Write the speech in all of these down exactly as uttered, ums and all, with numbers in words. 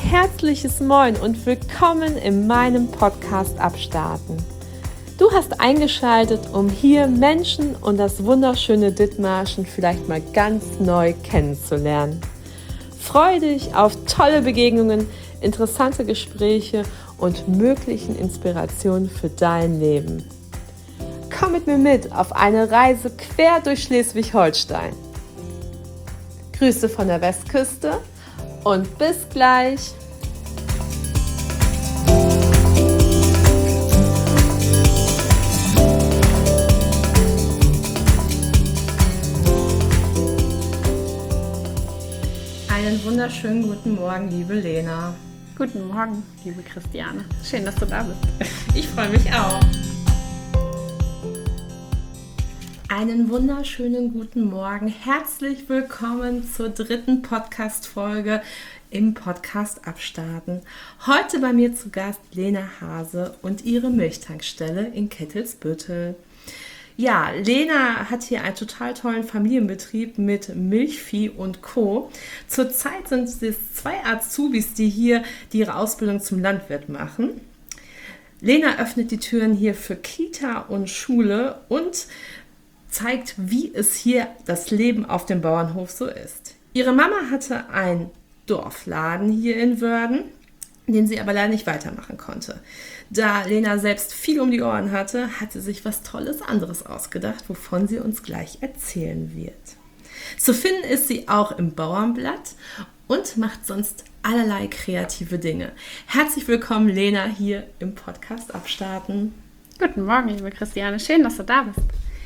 herzliches Moin und willkommen in meinem Podcast Abstarten. Du hast eingeschaltet, um hier Menschen und das wunderschöne Dithmarschen vielleicht mal ganz neu kennenzulernen. Freue dich auf tolle Begegnungen, interessante Gespräche und möglichen Inspirationen für dein Leben. Komm mit mir mit auf eine Reise quer durch Schleswig-Holstein. Grüße von der Westküste und bis gleich. Einen wunderschönen guten Morgen, liebe Lena. Guten Morgen, liebe Christiane. Schön, dass du da bist. Ich freue mich auch. Einen wunderschönen guten Morgen. Herzlich willkommen zur dritten Podcast-Folge im Podcast Abstarten. Heute bei mir zu Gast Lena Hase und ihre Milchtankstelle in Kettelsbüttel. Ja, Lena hat hier einen total tollen Familienbetrieb mit Milchvieh und Co. Zurzeit sind es zwei Azubis, die hier die ihre Ausbildung zum Landwirt machen. Lena öffnet die Türen hier für Kita und Schule und zeigt, wie es hier das Leben auf dem Bauernhof so ist. Ihre Mama hatte einen Dorfladen hier in Wörden, den sie aber leider nicht weitermachen konnte. Da Lena selbst viel um die Ohren hatte, hat sie sich was Tolles anderes ausgedacht, wovon sie uns gleich erzählen wird. Zu finden ist sie auch im Bauernblatt und macht sonst allerlei kreative Dinge. Herzlich willkommen, Lena, hier im Podcast Abstarten. Guten Morgen, liebe Christiane. Schön, dass du da bist.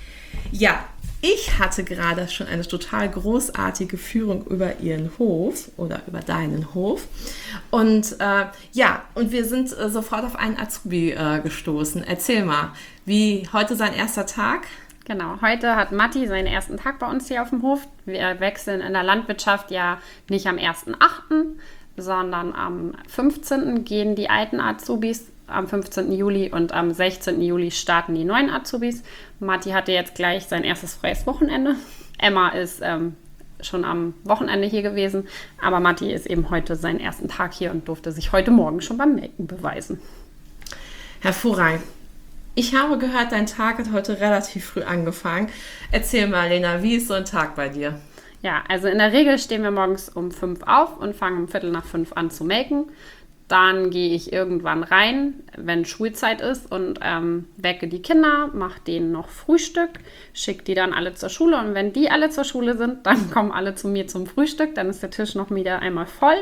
Ja, ich hatte gerade schon eine total großartige Führung über ihren Hof oder über deinen Hof. Und äh, ja, und wir sind äh, sofort auf einen Azubi äh, gestoßen. Erzähl mal, wie heute sein erster Tag? Genau, heute hat Matti seinen ersten Tag bei uns hier auf dem Hof. Wir wechseln in der Landwirtschaft ja nicht am ersten achten, sondern am fünfzehnten gehen die alten Azubis. Am fünfzehnten Juli und am sechzehnten Juli starten die neuen Azubis. Matti hatte jetzt gleich sein erstes freies Wochenende. Emma ist ähm, schon am Wochenende hier gewesen, aber Matti ist eben heute seinen ersten Tag hier und durfte sich heute Morgen schon beim Melken beweisen. Hervorragend. Ich habe gehört, dein Tag hat heute relativ früh angefangen. Erzähl mal, Lena, wie ist so ein Tag bei dir? Ja, also in der Regel stehen wir morgens um fünf auf und fangen um Viertel nach fünf an zu melken. Dann gehe ich irgendwann rein, wenn Schulzeit ist und ähm, wecke die Kinder, mache denen noch Frühstück, schicke die dann alle zur Schule. Und wenn die alle zur Schule sind, dann kommen alle zu mir zum Frühstück. Dann ist der Tisch noch wieder einmal voll.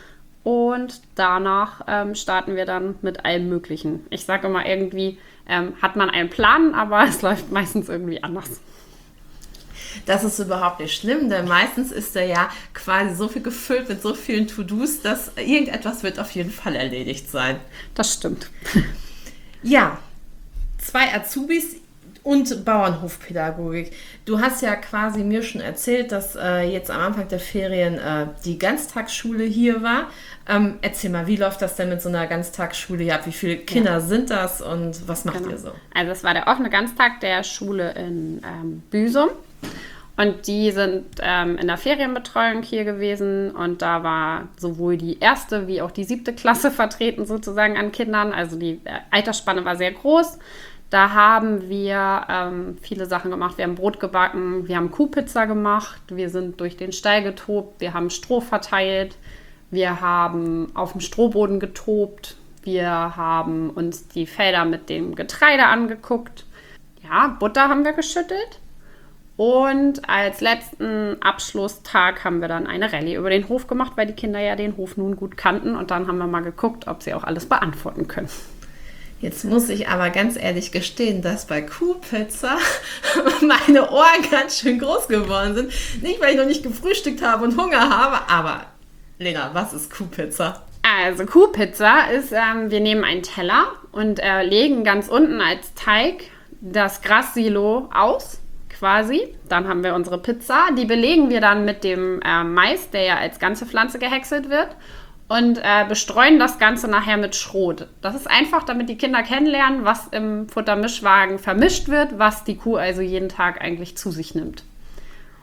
Und danach ähm, starten wir dann mit allem Möglichen. Ich sage immer, irgendwie ähm, hat man einen Plan, aber es läuft meistens irgendwie anders. Das ist überhaupt nicht schlimm, denn meistens ist er ja quasi so viel gefüllt mit so vielen To-Dos, dass irgendetwas wird auf jeden Fall erledigt sein. Das stimmt. Ja, zwei Azubis und Bauernhofpädagogik. Du hast ja quasi mir schon erzählt, dass äh, jetzt am Anfang der Ferien äh, die Ganztagsschule hier war. Ähm, erzähl mal, wie läuft das denn mit so einer Ganztagsschule hier ab? Wie viele Kinder ja. sind das und was macht genau. ihr so? Also es war der offene Ganztag der Schule in ähm, Büsum. Und die sind ähm, in der Ferienbetreuung hier gewesen und da war sowohl die erste wie auch die siebte Klasse vertreten sozusagen an Kindern. Also die äh, Altersspanne war sehr groß. Da haben wir ähm, viele Sachen gemacht. Wir haben Brot gebacken, wir haben Kuhpizza gemacht, wir sind durch den Stall getobt, wir haben Stroh verteilt, wir haben auf dem Strohboden getobt, wir haben uns die Felder mit dem Getreide angeguckt. Ja, Butter haben wir geschüttelt. Und als letzten Abschlusstag haben wir dann eine Rallye über den Hof gemacht, weil die Kinder ja den Hof nun gut kannten. Und dann haben wir mal geguckt, ob sie auch alles beantworten können. Jetzt muss ich aber ganz ehrlich gestehen, dass bei Kuhpizza meine Ohren ganz schön groß geworden sind. Nicht, weil ich noch nicht gefrühstückt habe und Hunger habe, aber Lena, was ist Kuhpizza? Also Kuhpizza ist, ähm, wir nehmen einen Teller und äh, legen ganz unten als Teig das Grassilo aus. Quasi. Dann haben wir unsere Pizza. Die belegen wir dann mit dem äh, Mais, der ja als ganze Pflanze gehäckselt wird. Und äh, bestreuen das Ganze nachher mit Schrot. Das ist einfach, damit die Kinder kennenlernen, was im Futtermischwagen vermischt wird, was die Kuh also jeden Tag eigentlich zu sich nimmt.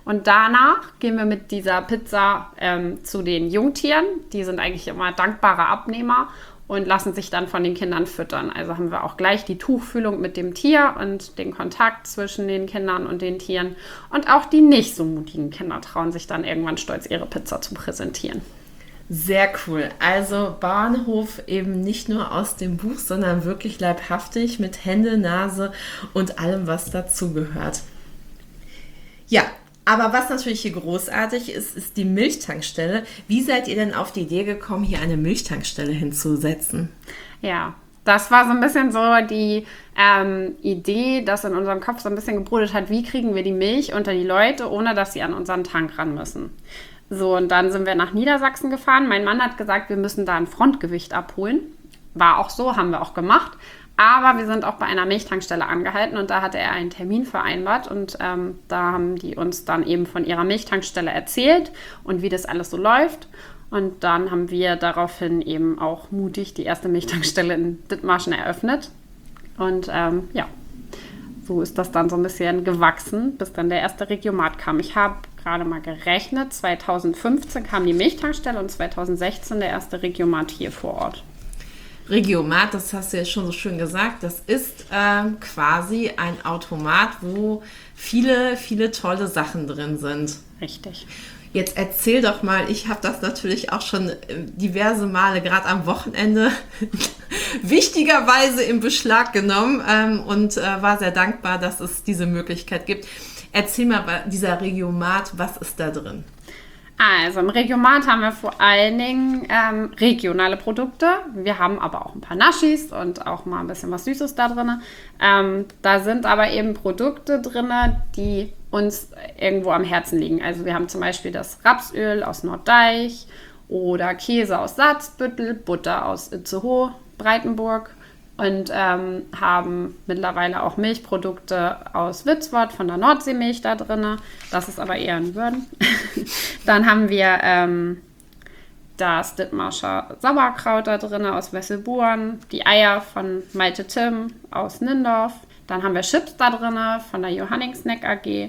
Und danach gehen wir mit dieser Pizza ähm, zu den Jungtieren. Die sind eigentlich immer dankbare Abnehmer und lassen sich dann von den Kindern füttern. Also haben wir auch gleich die Tuchfühlung mit dem Tier und den Kontakt zwischen den Kindern und den Tieren. Und auch die nicht so mutigen Kinder trauen sich dann irgendwann stolz, ihre Pizza zu präsentieren. Sehr cool. Also Bauernhof eben nicht nur aus dem Buch, sondern wirklich leibhaftig mit Hände, Nase und allem, was dazugehört. Ja, aber was natürlich hier großartig ist, ist die Milchtankstelle. Wie seid ihr denn auf die Idee gekommen, hier eine Milchtankstelle hinzusetzen? Ja, das war so ein bisschen so die ähm, Idee, dass in unserem Kopf so ein bisschen gebrodelt hat, wie kriegen wir die Milch unter die Leute, ohne dass sie an unseren Tank ran müssen. So, und dann sind wir nach Niedersachsen gefahren. Mein Mann hat gesagt, wir müssen da ein Frontgewicht abholen. War auch so, haben wir auch gemacht. Aber wir sind auch bei einer Milchtankstelle angehalten und da hatte er einen Termin vereinbart. Und ähm, da haben die uns dann eben von ihrer Milchtankstelle erzählt und wie das alles so läuft. Und dann haben wir daraufhin eben auch mutig die erste Milchtankstelle in Dithmarschen eröffnet. Und ähm, ja, so ist das dann so ein bisschen gewachsen, bis dann der erste Regiomat kam. Ich habe gerade mal gerechnet, zweitausendfünfzehn kam die Milchtankstelle und zweitausendsechzehn der erste Regiomat hier vor Ort. Regiomat, das hast du ja schon so schön gesagt, das ist ähm, quasi ein Automat, wo viele, viele tolle Sachen drin sind. Richtig. Jetzt erzähl doch mal, ich habe das natürlich auch schon diverse Male, gerade am Wochenende, wichtigerweise in Beschlag genommen ähm, und äh, war sehr dankbar, dass es diese Möglichkeit gibt. Erzähl mal, dieser Regiomat, was ist da drin? Also im Regiomat haben wir vor allen Dingen ähm, regionale Produkte. Wir haben aber auch ein paar Naschis und auch mal ein bisschen was Süßes da drin. Ähm, da sind aber eben Produkte drin, die uns irgendwo am Herzen liegen. Also wir haben zum Beispiel das Rapsöl aus Norddeich oder Käse aus Salzbüttel, Butter aus Itzehoe, Breitenburg. Und ähm, haben mittlerweile auch Milchprodukte aus Witzwort von der Nordseemilch da drin. Das ist aber eher in Würden. Dann haben wir ähm, das Dithmarscher Sauerkraut da drin aus Wesselburen, die Eier von Malte Tim aus Nindorf. Dann haben wir Chips da drin von der Johanning Snack A G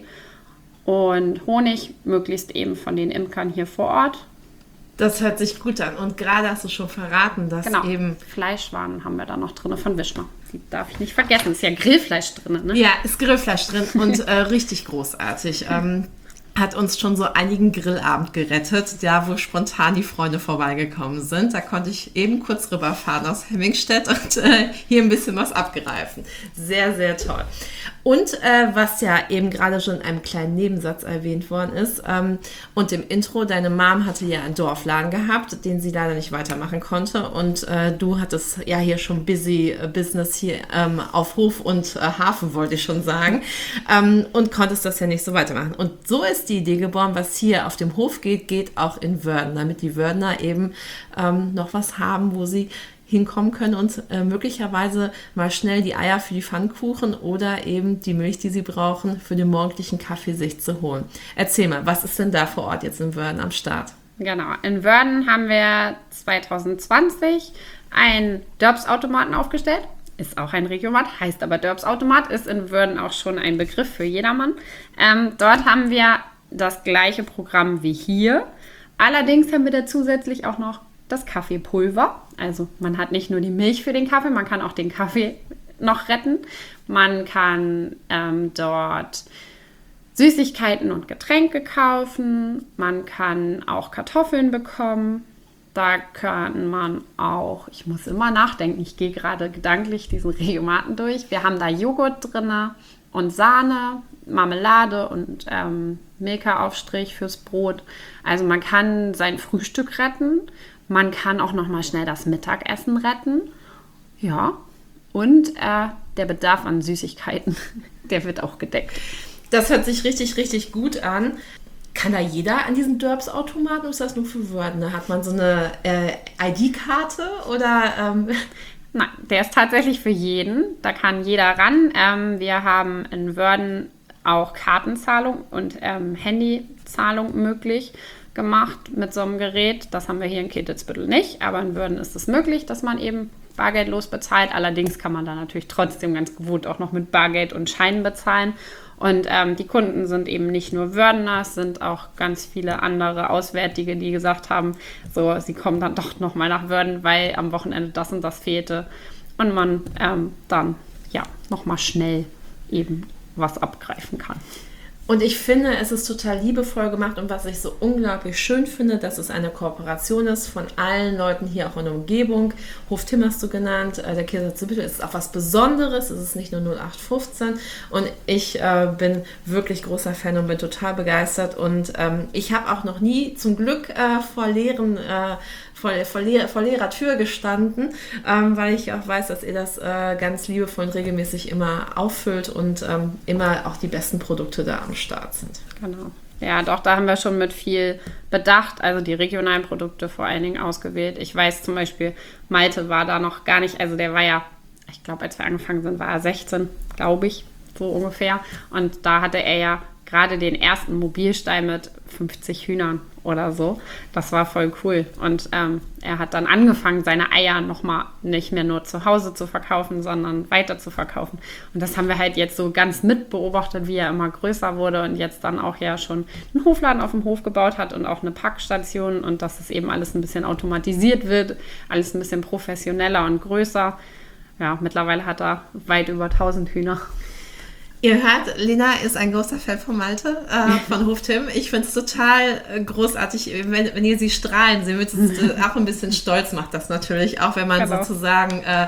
und Honig, möglichst eben von den Imkern hier vor Ort. Das hört sich gut an. Und gerade hast du schon verraten, dass genau. eben... Fleischwaren haben wir da noch drin von Wischmer. Die darf ich nicht vergessen. Ist ja Grillfleisch drin, ne? Ja, ist Grillfleisch drin und äh, richtig großartig. Ähm, hat uns schon so einigen Grillabend gerettet, ja, wo spontan die Freunde vorbeigekommen sind. Da konnte ich eben kurz rüberfahren aus Hemmingstedt und äh, hier ein bisschen was abgreifen. Sehr, sehr toll. Und äh, was ja eben gerade schon in einem kleinen Nebensatz erwähnt worden ist, ähm, und im Intro, deine Mom hatte ja einen Dorfladen gehabt, den sie leider nicht weitermachen konnte. Und äh, du hattest ja hier schon busy Business hier ähm, auf Hof und äh, Hafen, wollte ich schon sagen, ähm, und konntest das ja nicht so weitermachen. Und so ist die Idee geboren, was hier auf dem Hof geht, geht auch in Wörden, damit die Wördener eben ähm, noch was haben, wo sie hinkommen können und äh, möglicherweise mal schnell die Eier für die Pfannkuchen oder eben die Milch, die sie brauchen, für den morgendlichen Kaffee sich zu holen. Erzähl mal, was ist denn da vor Ort jetzt in Wörden am Start? Genau, in Wörden haben wir zwanzig zwanzig einen Dörbs-Automaten aufgestellt. Ist auch ein Regiomat, heißt aber Dörbs-Automat, ist in Wörden auch schon ein Begriff für jedermann. Ähm, dort haben wir das gleiche Programm wie hier. Allerdings haben wir da zusätzlich auch noch das Kaffeepulver. Also man hat nicht nur die Milch für den Kaffee, man kann auch den Kaffee noch retten. Man kann ähm, dort Süßigkeiten und Getränke kaufen. Man kann auch Kartoffeln bekommen. Da kann man auch, ich muss immer nachdenken, ich gehe gerade gedanklich diesen Regiomaten durch. Wir haben da Joghurt drin und Sahne, Marmelade und ähm, Milka-Aufstrich fürs Brot. Also man kann sein Frühstück retten. Man kann auch noch mal schnell das Mittagessen retten. Ja, und äh, der Bedarf an Süßigkeiten, der wird auch gedeckt. Das hört sich richtig, richtig gut an. Kann da jeder an diesen Dörbs-Automaten oder ist das nur für Wörden? Hat man so eine äh, I D-Karte oder... Ähm Nein, der ist tatsächlich für jeden. Da kann jeder ran. Ähm, wir haben in Wörden auch Kartenzahlung und ähm, Handyzahlung möglich gemacht mit so einem Gerät. Das haben wir hier in Ketelsbüttel nicht, aber in Wörden ist es möglich, dass man eben bargeldlos bezahlt. Allerdings kann man da natürlich trotzdem ganz gewohnt auch noch mit Bargeld und Scheinen bezahlen. Und ähm, die Kunden sind eben nicht nur Wördener, es sind auch ganz viele andere Auswärtige, die gesagt haben, so, sie kommen dann doch nochmal nach Wörden, weil am Wochenende das und das fehlte. Und man ähm, dann ja nochmal schnell eben was abgreifen kann. Und ich finde, es ist total liebevoll gemacht und was ich so unglaublich schön finde, dass es eine Kooperation ist von allen Leuten hier auch in der Umgebung. Hof Timm hast du genannt, äh, der Käse Zibittel ist auch was Besonderes, es ist nicht nur null acht fünfzehn und ich äh, bin wirklich großer Fan und bin total begeistert und ähm, ich habe auch noch nie zum Glück äh, vor leeren äh, Vor, vor, leer, vor leerer Tür gestanden, ähm, weil ich auch weiß, dass ihr das äh, ganz liebevoll und regelmäßig immer auffüllt und ähm, immer auch die besten Produkte da am Start sind. Genau. Ja, doch, da haben wir schon mit viel Bedacht, also die regionalen Produkte vor allen Dingen ausgewählt. Ich weiß zum Beispiel, Malte war da noch gar nicht, also der war ja, ich glaube, als wir angefangen sind, war er sechzehn, glaube ich, so ungefähr. Und da hatte er ja gerade den ersten Mobilstall mit fünfzig Hühnern oder so. Das war voll cool. Und ähm, er hat dann angefangen, seine Eier nochmal nicht mehr nur zu Hause zu verkaufen, sondern weiter zu verkaufen. Und das haben wir halt jetzt so ganz mitbeobachtet, wie er immer größer wurde und jetzt dann auch ja schon einen Hofladen auf dem Hof gebaut hat und auch eine Packstation und dass es eben alles ein bisschen automatisiert wird, alles ein bisschen professioneller und größer. Ja, mittlerweile hat er weit über tausend Hühner. Ihr hört, Lena ist ein großer Fan von Malte, äh, von Hof Timm. Ich finde es total äh, großartig, wenn, wenn ihr sie strahlen seht. Äh, auch ein bisschen stolz macht das natürlich, auch wenn man genau. sozusagen äh,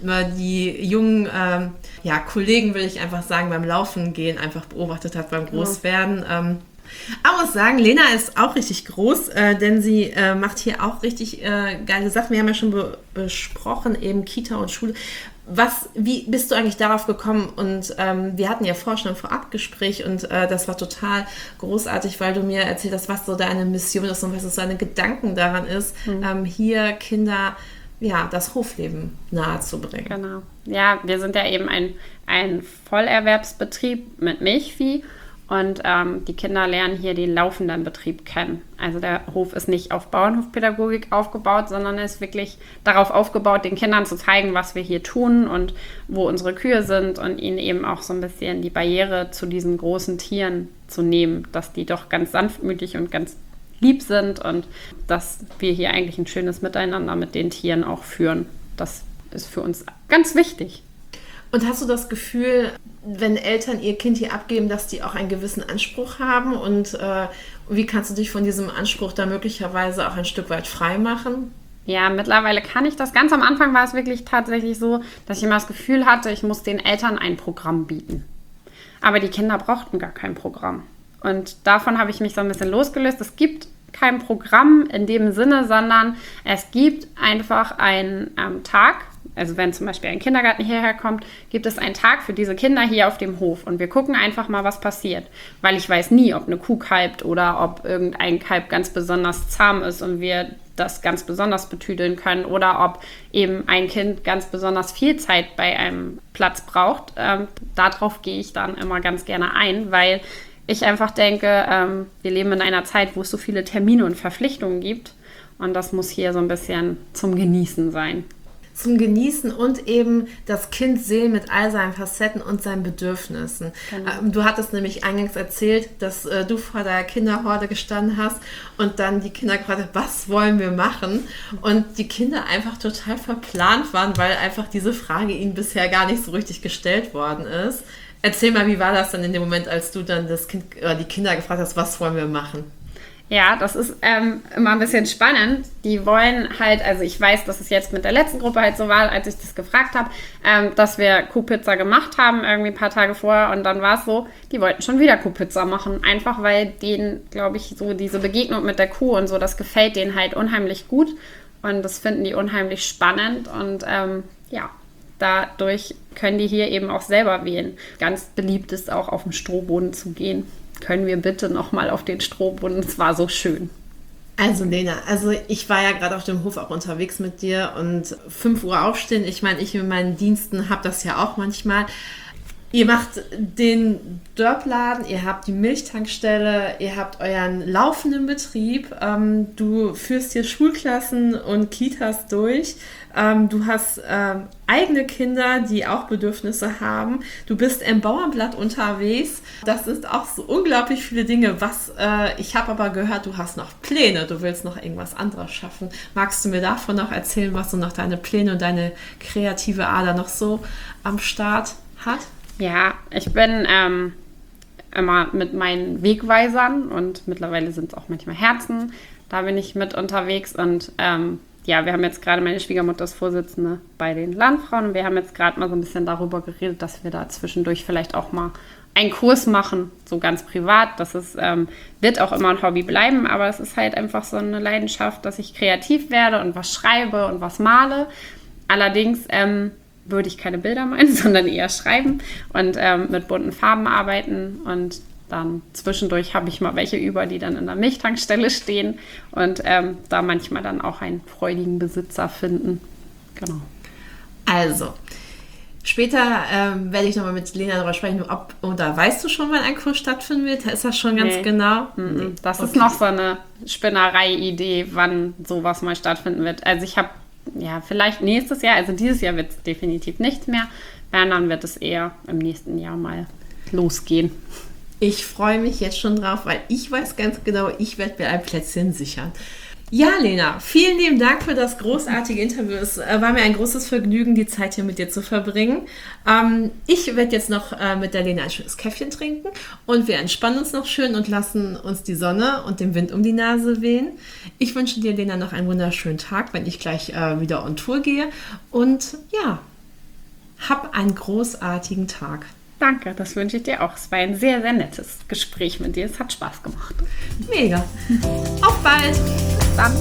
die jungen äh, ja, Kollegen, will ich einfach sagen, beim Laufen gehen einfach beobachtet hat, beim Großwerden. Ähm, Aber ich muss sagen, Lena ist auch richtig groß, äh, denn sie äh, macht hier auch richtig äh, geile Sachen. Wir haben ja schon be- besprochen, eben Kita und Schule. Was, wie bist du eigentlich darauf gekommen? Und ähm, wir hatten ja vorher schon ein Vorabgespräch und äh, das war total großartig, weil du mir erzählt hast, was so deine Mission ist und was so deine Gedanken daran ist, mhm. ähm, hier Kinder ja, das Hofleben nahezubringen. Genau. Ja, wir sind ja eben ein, ein Vollerwerbsbetrieb mit Milchvieh. Und ähm, die Kinder lernen hier den laufenden Betrieb kennen. Also der Hof ist nicht auf Bauernhofpädagogik aufgebaut, sondern ist wirklich darauf aufgebaut, den Kindern zu zeigen, was wir hier tun und wo unsere Kühe sind und ihnen eben auch so ein bisschen die Barriere zu diesen großen Tieren zu nehmen, dass die doch ganz sanftmütig und ganz lieb sind und dass wir hier eigentlich ein schönes Miteinander mit den Tieren auch führen. Das ist für uns ganz wichtig. Und hast du das Gefühl, wenn Eltern ihr Kind hier abgeben, dass die auch einen gewissen Anspruch haben? Und äh, wie kannst du dich von diesem Anspruch da möglicherweise auch ein Stück weit frei machen? Ja, mittlerweile kann ich das. Ganz am Anfang war es wirklich tatsächlich so, dass ich immer das Gefühl hatte, ich muss den Eltern ein Programm bieten. Aber die Kinder brauchten gar kein Programm. Und davon habe ich mich so ein bisschen losgelöst. Es gibt kein Programm in dem Sinne, sondern es gibt einfach einen ähm, Tag. Also wenn zum Beispiel ein Kindergarten hierher kommt, gibt es einen Tag für diese Kinder hier auf dem Hof. Und wir gucken einfach mal, was passiert. Weil ich weiß nie, ob eine Kuh kalbt oder ob irgendein Kalb ganz besonders zahm ist und wir das ganz besonders betüdeln können. Oder ob eben ein Kind ganz besonders viel Zeit bei einem Platz braucht. Ähm, darauf gehe ich dann immer ganz gerne ein, weil ich einfach denke, ähm, wir leben in einer Zeit, wo es so viele Termine und Verpflichtungen gibt. Und das muss hier so ein bisschen zum Genießen sein. Zum Genießen und eben das Kind sehen mit all seinen Facetten und seinen Bedürfnissen. Genau. Du hattest nämlich eingangs erzählt, dass äh, du vor der Kinderhorde gestanden hast und dann die Kinder gefragt haben, was wollen wir machen? Und die Kinder einfach total verplant waren, weil einfach diese Frage ihnen bisher gar nicht so richtig gestellt worden ist. Erzähl mal, wie war das dann in dem Moment, als du dann das Kind oder die Kinder gefragt hast, was wollen wir machen? Ja, das ist ähm, immer ein bisschen spannend. Die wollen halt, also ich weiß, dass es jetzt mit der letzten Gruppe halt so war, als ich das gefragt habe, ähm, dass wir Kuhpizza gemacht haben, irgendwie ein paar Tage vorher. Und dann war es so, die wollten schon wieder Kuhpizza machen. Einfach weil denen, glaube ich, so diese Begegnung mit der Kuh und so, das gefällt denen halt unheimlich gut. Und das finden die unheimlich spannend. Und ähm, ja, dadurch können die hier eben auch selber wählen. Ganz beliebt ist auch, auf den Strohboden zu gehen. Können wir bitte nochmal auf den Strohboden? Es war so schön. Also Lena, also ich war ja gerade auf dem Hof auch unterwegs mit dir und fünf Uhr aufstehen, ich meine, ich mit meinen Diensten habe das ja auch manchmal. Ihr macht den Dörpladen, ihr habt die Milchtankstelle, ihr habt euren laufenden Betrieb. Ähm, du führst hier Schulklassen und Kitas durch. Ähm, du hast ähm, eigene Kinder, die auch Bedürfnisse haben. Du bist im Bauernblatt unterwegs. Das sind auch so unglaublich viele Dinge. Was äh, ich habe aber gehört, du hast noch Pläne. Du willst noch irgendwas anderes schaffen. Magst du mir davon noch erzählen, was so noch deine Pläne und deine kreative Ader noch so am Start hat? Ja, ich bin ähm, immer mit meinen Wegweisern und mittlerweile sind es auch manchmal Herzen. Da bin ich mit unterwegs und ähm, ja, wir haben jetzt gerade, meine Schwiegermutter ist Vorsitzende bei den Landfrauen und wir haben jetzt gerade mal so ein bisschen darüber geredet, dass wir da zwischendurch vielleicht auch mal einen Kurs machen, so ganz privat. Das ist, ähm, wird auch immer ein Hobby bleiben, aber es ist halt einfach so eine Leidenschaft, dass ich kreativ werde und was schreibe und was male. Allerdings ähm, würde ich keine Bilder malen, sondern eher schreiben und ähm, mit bunten Farben arbeiten und dann zwischendurch habe ich mal welche über, die dann in der Milchtankstelle stehen und ähm, da manchmal dann auch einen freudigen Besitzer finden. Genau. Also, später ähm, werde ich nochmal mit Lena darüber sprechen, ob, oder weißt du schon, wann ein Kurs stattfinden wird? Ist das schon ganz nee. genau? Nee. Das okay. ist noch so eine Spinnerei-Idee, wann sowas mal stattfinden wird. Also ich habe ja vielleicht nächstes Jahr, also dieses Jahr wird es definitiv nichts mehr, wenn, dann wird es eher im nächsten Jahr mal losgehen. Ich freue mich jetzt schon drauf, weil ich weiß ganz genau, ich werde mir ein Plätzchen sichern. Ja, Lena, vielen lieben Dank für das großartige Interview. Es war mir ein großes Vergnügen, die Zeit hier mit dir zu verbringen. Ähm, ich werde jetzt noch äh, mit der Lena ein schönes Käffchen trinken und wir entspannen uns noch schön und lassen uns die Sonne und den Wind um die Nase wehen. Ich wünsche dir, Lena, noch einen wunderschönen Tag, wenn ich gleich äh, wieder on Tour gehe. Und ja, hab einen großartigen Tag. Danke, das wünsche ich dir auch. Es war ein sehr, sehr nettes Gespräch mit dir. Es hat Spaß gemacht. Mega. Auf bald. Bis dann.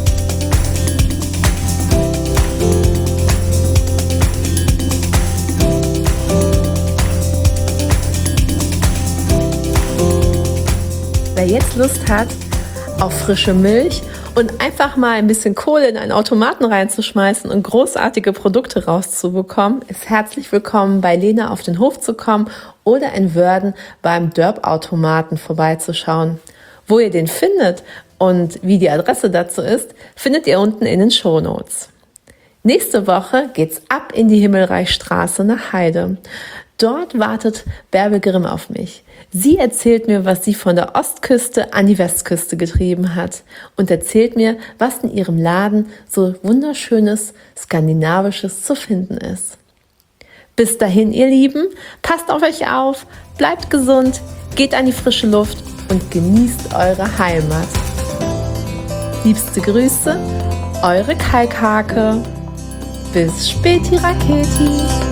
Wer jetzt Lust hat auf frische Milch und einfach mal ein bisschen Kohle in einen Automaten reinzuschmeißen und großartige Produkte rauszubekommen, ist herzlich willkommen, bei Lena auf den Hof zu kommen oder in Wörden beim Dörp-Automaten vorbeizuschauen. Wo ihr den findet und wie die Adresse dazu ist, findet ihr unten in den Shownotes. Nächste Woche geht's ab in die Himmelreichstraße nach Heide. Dort wartet Bärbel Grimm auf mich. Sie erzählt mir, was sie von der Ostküste an die Westküste getrieben hat und erzählt mir, was in ihrem Laden so wunderschönes Skandinavisches zu finden ist. Bis dahin, ihr Lieben, passt auf euch auf, bleibt gesund, geht an die frische Luft und genießt eure Heimat. Liebste Grüße, eure Kalkhake. Bis späti Raketi.